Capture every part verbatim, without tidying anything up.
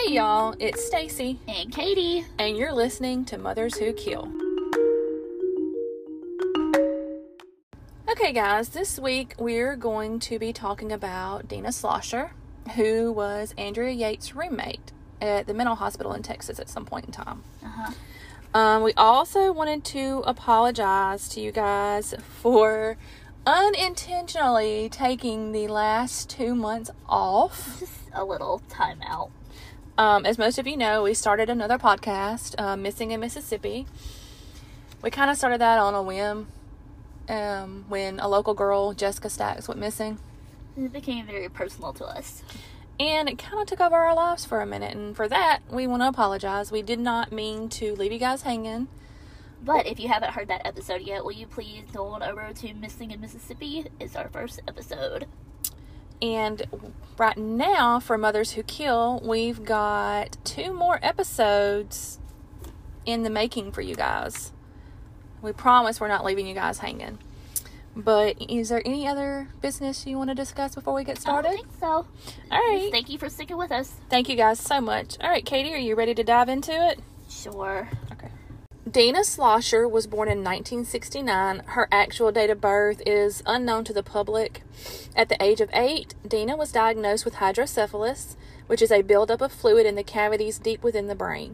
Hey y'all, it's Stacy and Katie, and you're listening to Mothers Who Kill. Okay guys, this week we're going to be talking about Dina Schlosser, who was Andrea Yates' roommate at the mental hospital in Texas at some point in time. Uh-huh. Um, we also wanted to apologize to you guys for unintentionally taking the last two months off. Just a little time out. Um, as most of you know, we started another podcast, uh, Missing in Mississippi. We kind of started that on a whim um, when a local girl, Jessica Stacks, went missing. It became very personal to us. And it kind of took over our lives for a minute. And for that, we want to apologize. We did not mean to leave you guys hanging. But if you haven't heard that episode yet, will you please go on over to Missing in Mississippi? It's our first episode. And right now, for Mothers Who Kill, we've got two more episodes in the making for you guys. We promise we're not leaving you guys hanging. But is there any other business you want to discuss before we get started? I don't think so. All right. Just thank you for sticking with us. Thank you guys so much. All right, Katie, are you ready to dive into it? Sure. Okay. Dina Schlosser was born in nineteen sixty-nine. Her actual date of birth is unknown to the public. At the age of eight, Dina was diagnosed with hydrocephalus, which is a buildup of fluid in the cavities deep within the brain.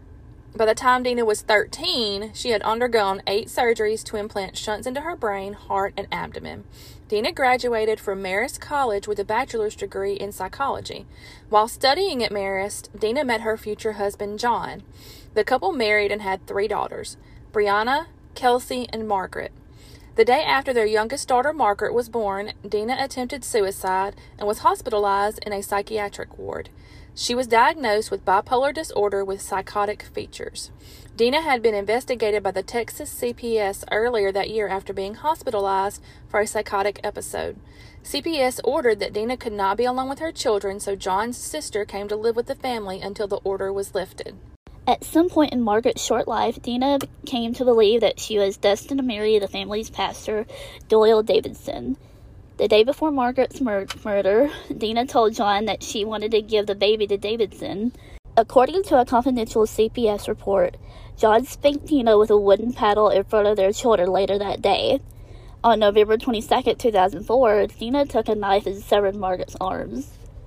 By the time Dina was thirteen, she had undergone eight surgeries to implant shunts into her brain, heart, and abdomen. Dina graduated from Marist College with a bachelor's degree in psychology. While studying at Marist, Dina met her future husband, John. The couple married and had three daughters, Brianna, Kelsey, and Margaret. The day after their youngest daughter, Margaret, was born, Dina attempted suicide and was hospitalized in a psychiatric ward. She was diagnosed with bipolar disorder with psychotic features. Dina had been investigated by the Texas C P S earlier that year after being hospitalized for a psychotic episode. C P S ordered that Dina could not be alone with her children, so John's sister came to live with the family until the order was lifted. At some point in Margaret's short life, Dina came to believe that she was destined to marry the family's pastor, Doyle Davidson. The day before Margaret's mur- murder, Dina told John that she wanted to give the baby to Davidson. According to a confidential C P S report, John spanked Dina with a wooden paddle in front of their children later that day. On November twenty-second, two thousand four, Dina took a knife and severed Margaret's arms.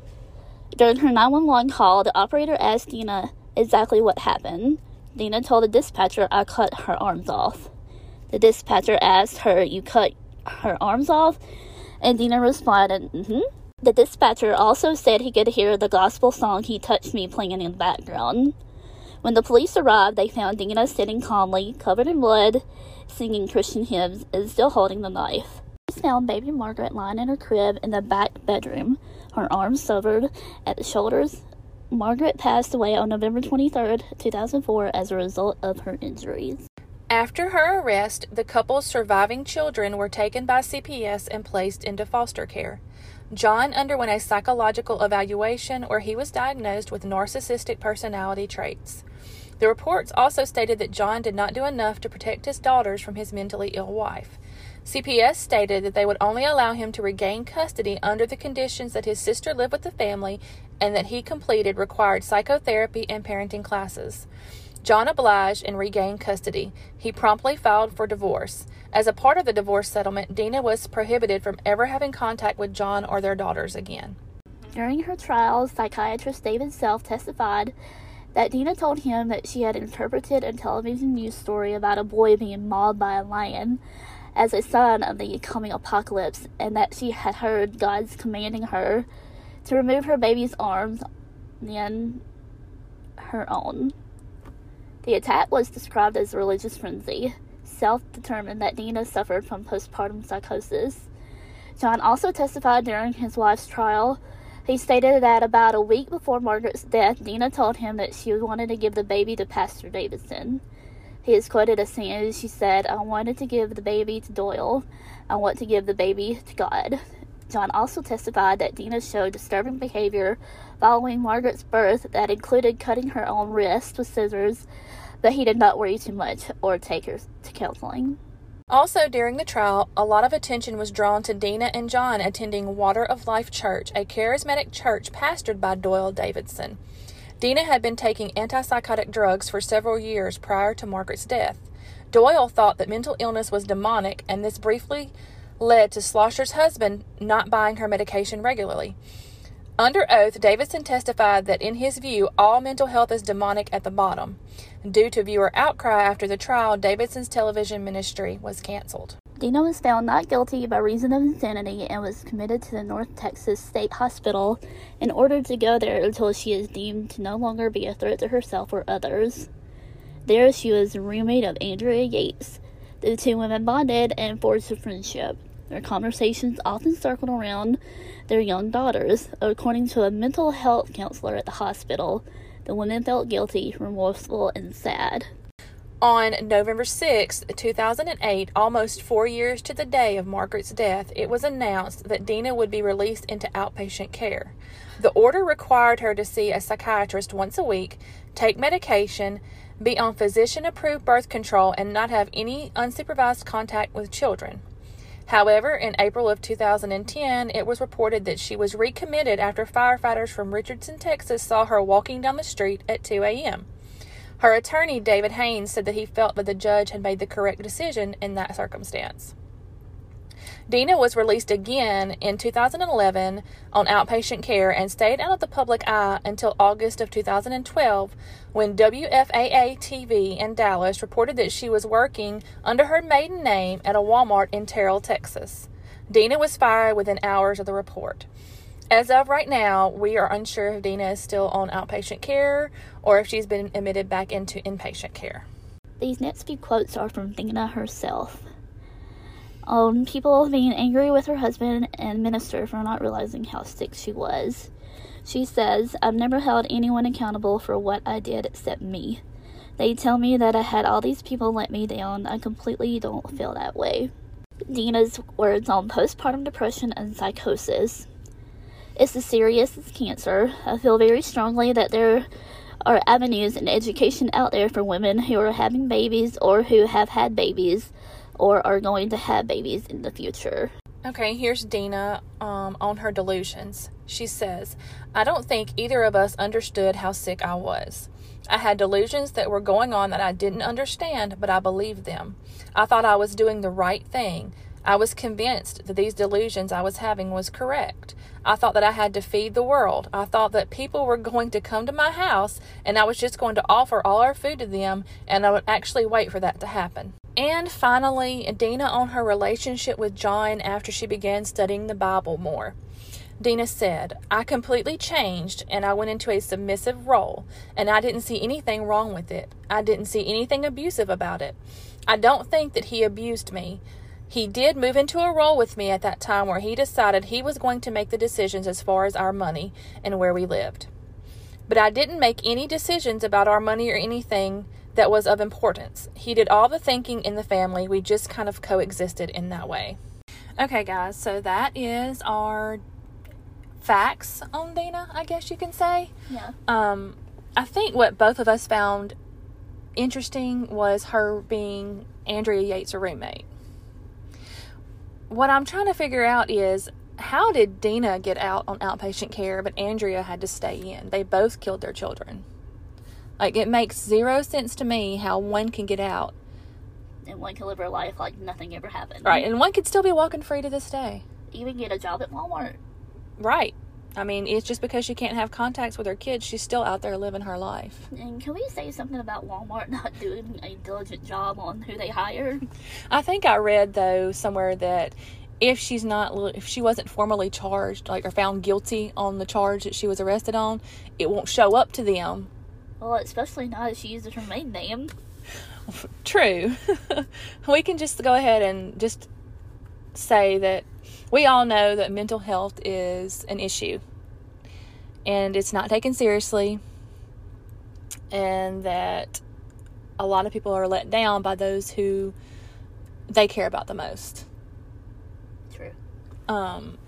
During her nine one one call, the operator asked Dina exactly what happened. Dina told the dispatcher, "I cut her arms off." The dispatcher asked her, "You cut her arms off?" And Dina responded, mm-hmm. The dispatcher also said he could hear the gospel song "He Touched Me" playing in the background. When the police arrived, they found Dina sitting calmly, covered in blood, singing Christian hymns, and still holding the knife. Police found baby Margaret lying in her crib in the back bedroom, her arms severed at the shoulders. Margaret passed away on November twenty-third, two thousand four, as a result of her injuries. After her arrest, the couple's surviving children were taken by C P S and placed into foster care. John underwent a psychological evaluation where he was diagnosed with narcissistic personality traits. The reports also stated that John did not do enough to protect his daughters from his mentally ill wife. C P S stated that they would only allow him to regain custody under the conditions that his sister lived with the family and that he completed required psychotherapy and parenting classes. John obliged and regained custody. He promptly filed for divorce. As a part of the divorce settlement, Dina was prohibited from ever having contact with John or their daughters again. During her trial, psychiatrist David Self testified that Dina told him that she had interpreted a television news story about a boy being mauled by a lion as a sign of the coming apocalypse, and that she had heard God's commanding her to remove her baby's arms and her own. The attack was described as a religious frenzy. Self determined that Dina suffered from postpartum psychosis. John also testified during his wife's trial. He stated that about a week before Margaret's death, Dina told him that she wanted to give the baby to Pastor Davidson. He is quoted as saying, she said, "I wanted to give the baby to Doyle. I want to give the baby to God." John also testified that Dina showed disturbing behavior following Margaret's birth that included cutting her own wrist with scissors, but he did not worry too much or take her to counseling. Also, during the trial, a lot of attention was drawn to Dina and John attending Water of Life Church, a charismatic church pastored by Doyle Davidson. Dina had been taking antipsychotic drugs for several years prior to Margaret's death. Doyle thought that mental illness was demonic, and this briefly led to Schlosser's husband not buying her medication regularly. Under oath, Davidson testified that in his view, all mental health is demonic at the bottom. Due to viewer outcry after the trial, Davidson's television ministry was canceled. Dina was found not guilty by reason of insanity and was committed to the North Texas State Hospital in order to go there until she is deemed to no longer be a threat to herself or others. There she was a roommate of Andrea Yates. The two women bonded and forged a friendship. Their conversations often circled around their young daughters. According to a mental health counselor at the hospital, the women felt guilty, remorseful, and sad. On November sixth, two thousand eight, almost four years to the day of Margaret's death, it was announced that Dina would be released into outpatient care. The order required her to see a psychiatrist once a week, take medication, be on physician-approved birth control, and not have any unsupervised contact with children. However, in April of two thousand ten, it was reported that she was recommitted after firefighters from Richardson, Texas saw her walking down the street at two a.m. Her attorney, David Haynes, said that he felt that the judge had made the correct decision in that circumstance. Dina was released again in two thousand eleven on outpatient care and stayed out of the public eye until August of two thousand twelve, when W F A A T V in Dallas reported that she was working under her maiden name at a Walmart in Terrell, Texas. Dina was fired within hours of the report. As of right now, we are unsure if Dina is still on outpatient care or if she's been admitted back into inpatient care. These next few quotes are from Dina herself. Um, people being angry with her husband and minister for not realizing how sick she was. She says, "I've never held anyone accountable for what I did except me. They tell me that I had all these people let me down. I completely don't feel that way." Dina's words on postpartum depression and psychosis. "It's as serious as cancer. I feel very strongly that there are avenues and education out there for women who are having babies or who have had babies or are going to have babies in the future." Okay, here's Dina um, on her delusions. She says, "I don't think either of us understood how sick I was. I had delusions that were going on that I didn't understand, but I believed them. I thought I was doing the right thing. I was convinced that these delusions I was having was correct. I thought that I had to feed the world. I thought that people were going to come to my house and I was just going to offer all our food to them, and I would actually wait for that to happen." And finally, Dina on her relationship with John after she began studying the Bible more. Dina said, "I completely changed and I went into a submissive role, and I didn't see anything wrong with it. I didn't see anything abusive about it. I don't think that he abused me. He did move into a role with me at that time where he decided he was going to make the decisions as far as our money and where we lived. But I didn't make any decisions about our money or anything that was of importance. He did all the thinking in the family. We just kind of coexisted in that way." Okay, guys, so that is our facts on Dina, I guess you can say. Yeah. Um, I think what both of us found interesting was her being Andrea Yates' roommate. What I'm trying to figure out is, how did Dina get out on outpatient care, but Andrea had to stay in? They both killed their children. Like, it makes zero sense to me how one can get out. And one can live her life like nothing ever happened. Right, and one could still be walking free to this day. Even get a job at Walmart. Right. I mean, it's just because she can't have contacts with her kids, she's still out there living her life. And can we say something about Walmart not doing a diligent job on who they hire? I think I read, though, somewhere that if she's not, if she wasn't formally charged, like, or found guilty on the charge that she was arrested on, it won't show up to them. Well, especially not if she uses her maiden name. True. We can just go ahead and just say that we all know that mental health is an issue and it's not taken seriously, and that a lot of people are let down by those who they care about the most. True. Um,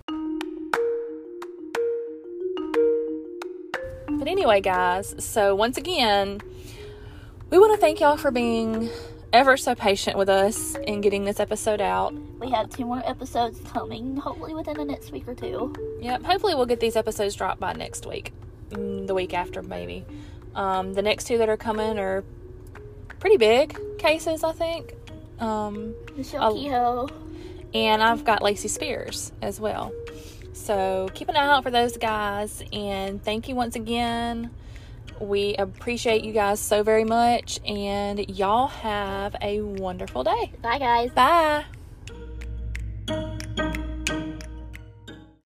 but anyway, guys, so once again, we want to thank y'all for being ever so patient with us in getting this episode out. We have two more episodes coming, hopefully within the next week or two. Yep, hopefully we'll get these episodes dropped by next week. mm, the week after, maybe. Um, the next two that are coming are pretty big cases, I think. Um, Michelle Kehoe. And I've got Lacey Spears as well. So keep an eye out for those guys. And thank you once again. We appreciate you guys so very much. And y'all have a wonderful day. Bye, guys. Bye.